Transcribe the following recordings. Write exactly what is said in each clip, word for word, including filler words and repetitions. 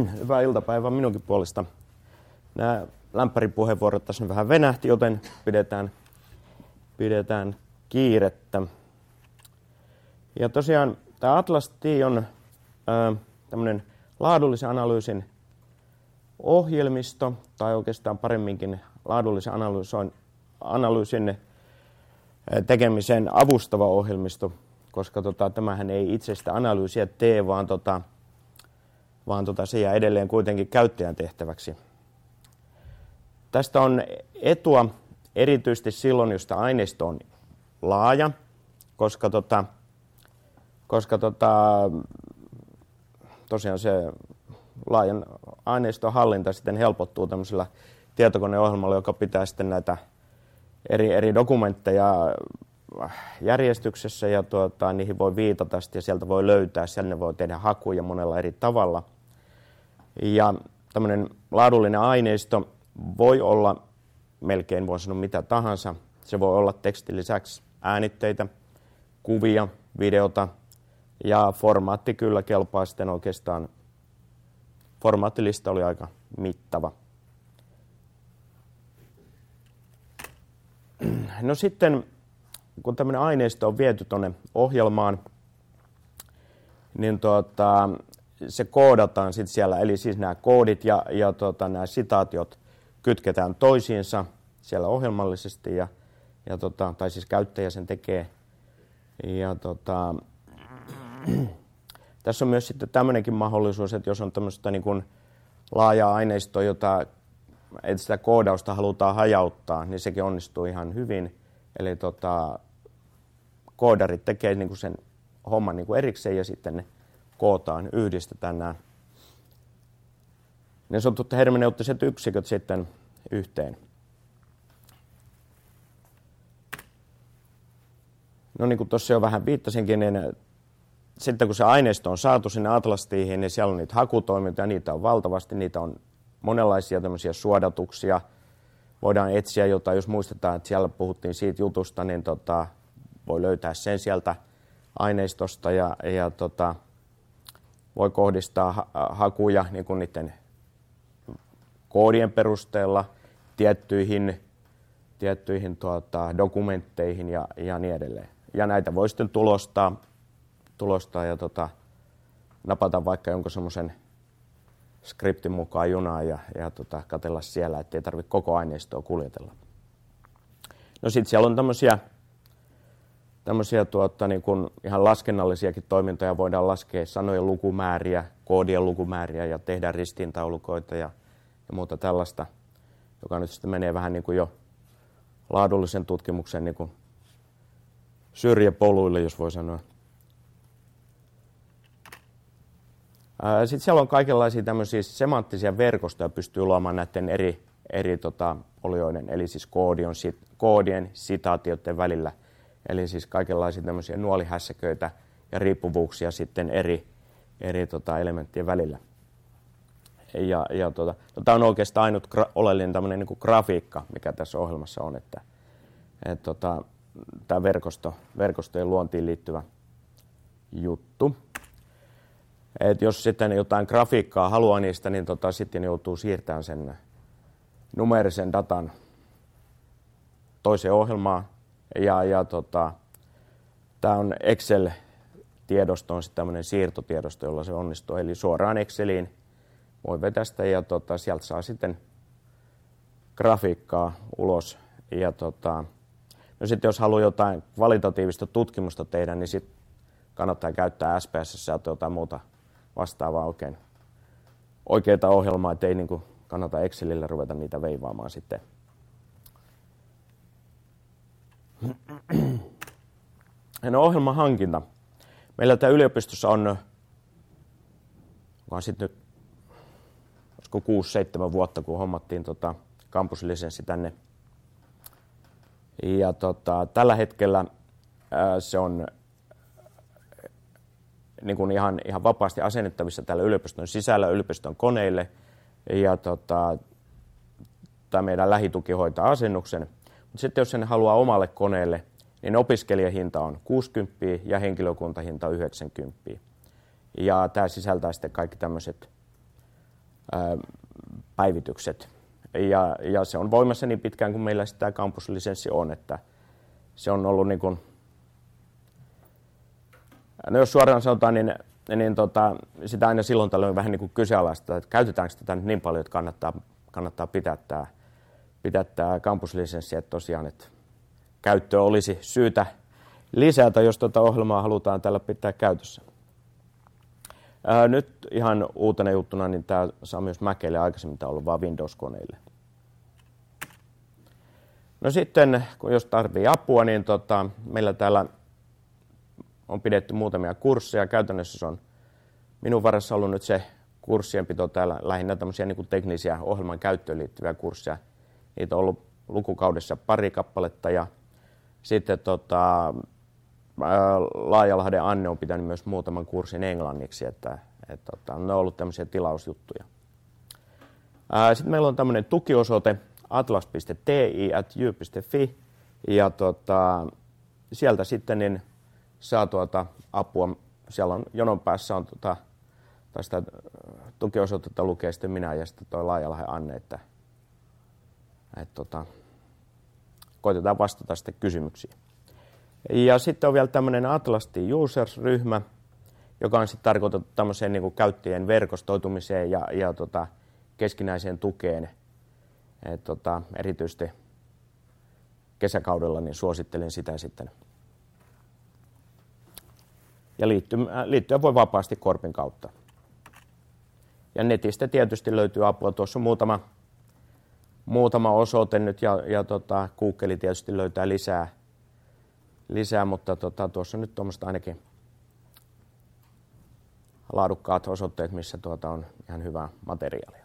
Hyvää iltapäivää minunkin puolesta. Nämä lämpäripuheenvuorot tässä vähän venähti, joten pidetään, pidetään kiirettä. Ja tosiaan tämä Atlas T on tämmöinen laadullisen analyysin ohjelmisto, tai oikeastaan paremminkin laadullisen analyysin tekemisen avustava ohjelmisto, koska tota, tämähän ei itse sitä analyysiä tee, vaan, tota, vaan tota, se jää edelleen kuitenkin käyttäjän tehtäväksi. Tästä on etua erityisesti silloin, jos tämä aineisto on laaja, koska, tota, koska tota, tosiaan se laajan aineiston hallinta sitten helpottuu tämmöisellä tietokoneohjelmalla, joka pitää sitten näitä eri, eri dokumentteja järjestyksessä ja tuota, niihin voi viitata ja sieltä voi löytää, siellä voi tehdä hakuja monella eri tavalla. Ja tämmöinen laadullinen aineisto voi olla melkein, voi sanoa mitä tahansa. Se voi olla tekstin lisäksi äänitteitä, kuvia, videota ja formaatti kyllä kelpaa sitten oikeastaan. Formaattilista oli aika mittava. No sitten, kun tämmöinen aineisto on viety tuonne ohjelmaan, niin tuota, se koodataan sitten siellä, eli siis nämä koodit ja, ja tuota, nämä sitaatiot kytketään toisiinsa siellä ohjelmallisesti, ja, ja tuota, tai siis käyttäjä sen tekee. Ja tuota, tässä on myös sitten tämmöinenkin mahdollisuus, että jos on tämmöistä niin kuin laajaa aineistoa, jota että sitä koodausta halutaan hajauttaa, niin sekin onnistuu ihan hyvin. Eli tota, koodarit tekee niin kuin sen homman niin kuin erikseen ja sitten ne kootaan, yhdistetään nämä ne sanotut hermeneuttiset yksiköt sitten yhteen. No niin kuin tuossa jo vähän viittasinkin, niin sitten kun se aineisto on saatu sinne Atlas T:ihin, niin siellä on niitä hakutoimintoja, niitä on valtavasti, niitä on monenlaisia tämmöisiä suodatuksia. Voidaan etsiä jotain, jos muistetaan, että siellä puhuttiin siitä jutusta, niin tota, voi löytää sen sieltä aineistosta ja, ja tota, voi kohdistaa ha- hakuja niin kuin niiden koodien perusteella tiettyihin, tiettyihin tuota, dokumentteihin ja, ja niin edelleen. Ja näitä voi sitten tulostaa, tulostaa ja tota, napata vaikka jonkun semmoisen skriptin mukaan junaan ja, ja tota, katsella siellä, ettei tarvitse koko aineistoa kuljetella. No sitten siellä on tämmöisiä, tämmöisiä tuota, niin kun ihan laskennallisiakin toimintoja, voidaan laskea sanojen lukumääriä, koodien lukumääriä ja tehdä ristiintaulukoita ja, ja muuta tällaista, joka nyt sitten menee vähän niin kuin jo laadullisen tutkimuksen niin kuin syrjäpoluille, jos voi sanoa. Sitten siellä on kaikenlaisia tämmöisiä semanttisia verkostoja, pystyy luomaan näiden eri, eri tota, olioiden, eli siis koodien, sit, koodien sitaatioiden välillä. Eli siis kaikenlaisia tämmöisiä nuolihässäköitä ja riippuvuuksia sitten eri, eri tota, elementtien välillä. Ja, ja tota, no, tämä on oikeastaan ainut gra- oleellinen tämmöinen niin kuin grafiikka, mikä tässä ohjelmassa on, että et, tota, tämä verkosto, verkostojen luontiin liittyvä juttu. Et jos sitten jotain grafiikkaa haluaa niistä, niin tota, sitten joutuu siirtämään sen numeerisen datan toiseen ohjelmaan. Ja, ja tota, tämä on Excel-tiedosto, on sitten tämmöinen siirtotiedosto, jolla se onnistuu. Eli suoraan Exceliin voi vetästä ja tota, sieltä saa sitten grafiikkaa ulos. Ja tota, no sitten jos haluaa jotain kvalitatiivista tutkimusta tehdä, niin sitten kannattaa käyttää S P S tai jotain muuta vastaavaa oikein oikeita ohjelmaa, ettei niin kuin kannata Excelillä ruveta niitä veivaamaan sitten. No, ohjelman hankinta. Meillä tämä yliopistossa on, onkohan sitten nyt, olisiko kuusi seitsemän vuotta, kun hommattiin tota kampuslisenssi tänne. Ja tota, tällä hetkellä ää, se on niin kuin ihan, ihan vapaasti asennettavissa täällä yliopiston sisällä, yliopiston koneille. Ja tota, tämä meidän lähituki hoitaa asennuksen. Mutta sitten jos sen haluaa omalle koneelle, niin opiskelijahinta on kuusikymmentä ja henkilökuntahinta on yhdeksänkymmentä. Ja tämä sisältää sitten kaikki tämmöiset ää, päivitykset. Ja, ja se on voimassa niin pitkään kuin meillä tämä kampuslisenssi on, että se on ollut niin kuin, no jos suoraan sanotaan, niin, niin tota, sitä aina silloin tällöin vähän niin kuin kyseenalaista, että käytetäänkö tätä nyt niin paljon, että kannattaa, kannattaa pitää tämä, pitää tämä kampuslisenssi, että tosiaan, että käyttöä olisi syytä lisätä, jos tuota ohjelmaa halutaan tällä pitää käytössä. Ää, nyt ihan uutena juttuna, niin tämä saa myös Macille, aikaisemmin tämä on ollut vain Windows-koneille. No sitten, kun jos tarvitsee apua, niin tota, meillä täällä on pidetty muutamia kursseja. Käytännössä se on minun varassa ollut nyt se kurssienpito täällä, lähinnä tämmöisiä niin kuin teknisiä ohjelman käyttöön liittyviä kursseja. Niitä on ollut lukukaudessa pari kappaletta ja sitten tota, Laajalahden Anne on pitänyt myös muutaman kurssin englanniksi, että et, tota, ne on ollut tämmöisiä tilausjuttuja. Sitten meillä on tämmöinen tukiosoite atlas piste t i at y piste f i ja tota, sieltä sitten niin saa tuota apua. Siellä on jonon päässä on tota, tästä tukiosoitetta lukee sitten minä ja sitten toi Laajalahden Anne, että et, tota, koitetaan vastata sitten kysymyksiin. Ja sitten on vielä tämmöinen Atlas Users-ryhmä, joka on sitten tarkoitettu tämmöiseen niin kuin käyttäjien verkostoitumiseen ja, ja tota, keskinäiseen tukeen. Et, tota, erityisesti kesäkaudella niin suosittelen sitä sitten. Ja liittyä, liittyä voi vapaasti Korpin kautta. Ja netistä tietysti löytyy apua. Tuossa on muutama, muutama osoite nyt ja, ja tota, Google tietysti löytää lisää. lisää mutta tota, tuossa on nyt tuommoista ainakin laadukkaat osoitteet, missä tuota on ihan hyvää materiaalia.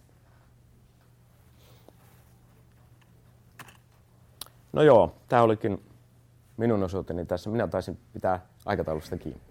No joo, tämä olikin minun osoitteeni tässä. Minä taisin pitää aikataulusta kiinni.